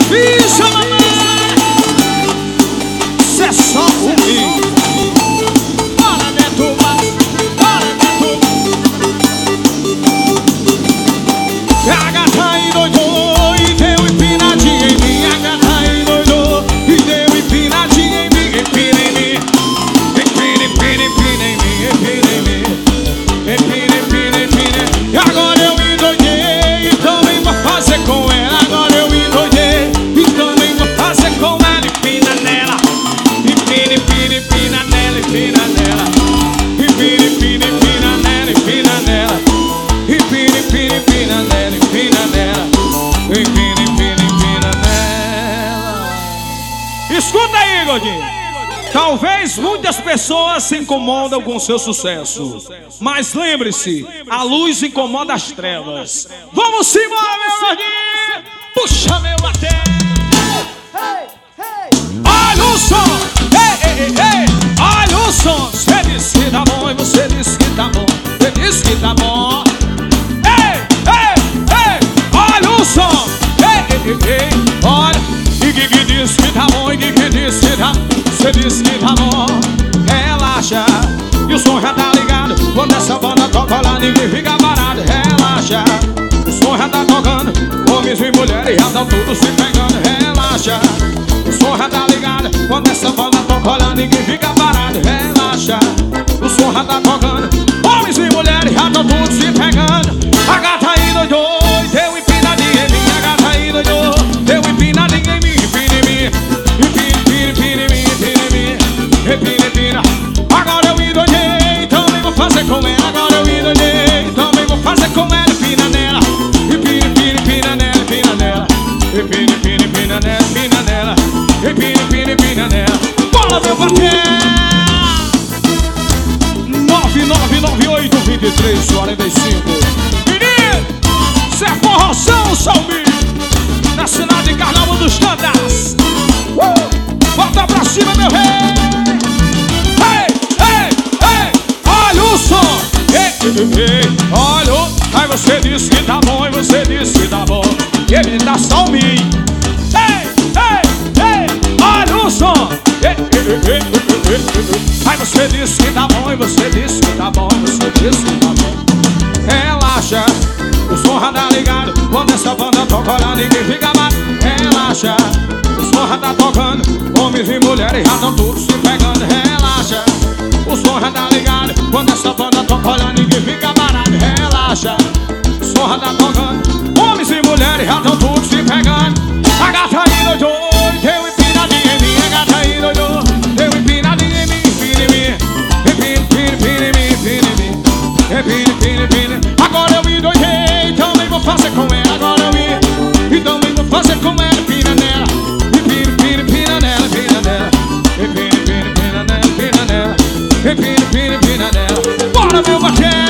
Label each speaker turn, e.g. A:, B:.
A: Isso, mamãe! Isso é só o mim. Bora, Neto, bora, Neto. A gata endoidou e deu empinadinha em mim. A gata endoidou e deu empinadinha em mim. Empina em mim. Empina, empina, empina em mim. Empina em mim. Empina, empina, empina. E agora eu endoidei e também vou fazer com ela. Agora eu endoidei e também vou fazer com ela. Empina nela. Empina, empina, empina nela. Empina nela. Empina, empina, empina nela. Empina nela. Empina, empina, empina nela. Empina nela. Empina, empina, empina nela. Escuta aí, gordinho. Talvez muitas pessoas se incomodam com o seu sucesso, mas lembre-se, a luz incomoda as trevas. Vamos embora, meu gordinho! Puxa, meu bater! Olha o som! Ei, ei, ei! Olha o som! Você disse que tá bom e você disse que tá bom. Você disse que tá bom. Ei, ei, ei! Olha o som! Ei, ei, ei! Olha! E que disse que tá bom e que disse que tá bom. Você disse que tá bom, relaxa. E o som já tá ligado. Quando essa banda toca lá, ninguém fica parado. Relaxa, o som já tá tocando. Homens e mulheres já tão tudo se pegando. Relaxa, o som já tá ligado. Quando essa banda toca lá, ninguém fica parado. Relaxa, o som já tá tocando. Homens e mulheres já tão tudo se pegando. A gata endoidou e deu empinadinha em mim. A gata endoidou, deu empinadinha em mim. Empina em mim, empina, empina, empina em mim. Empina, empina. Agora eu endoidei, também vou fazer com ela. Agora eu endoidei, também vou fazer com ela. Empina nela. Empina, empina, empina nela. Empina nela. Empina, empina, empina nela. Empina nela. Empina, empina, empina nela. Bola, meu bater! 9998-2345. Menino, cê é forroção, Salmi. Na cidade de Carnaval dos Tandas. Bota pra cima, meu rei! Olha o som! Olha o... Aí você disse que tá bom, e você disse que tá bom. E ele tá só em mim. Olha o som! Aí você disse que tá bom, e você disse que tá bom, e você disse que tá bom. Relaxa, o som já tá ligado. Quando essa banda toca lá, ninguém fica mais. Relaxa, o som já tá tocando. Homens e mulheres já tão todos se pegando. Relaxa, o som já tá ligado. Quando essa banda toca lá, ninguém fica parado. Relaxa, o som já tá tocando. Homens e mulheres já tão todos se pegando. A gata endoidou, deu empinadinha em mim. A gata endoidou, deu empinadinha em mim. Empina em mim, empina, empina, empina em mim. Empina em mim, empina, empina, empina. Agora eu endoidei, também vou fazer com ela. Agora eu ia, e também vou fazer com ela. Empina nela, empina, empina, empina nela. Empina nela, empina, empina, empina nela. Empina nela, empina, empina, empina nela. Bora, meu bater!